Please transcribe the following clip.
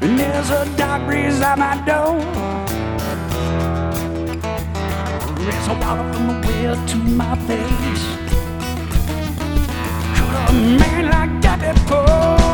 And there's a dark breeze at my door. There's a water from the well to my face. Could a man like that be poor?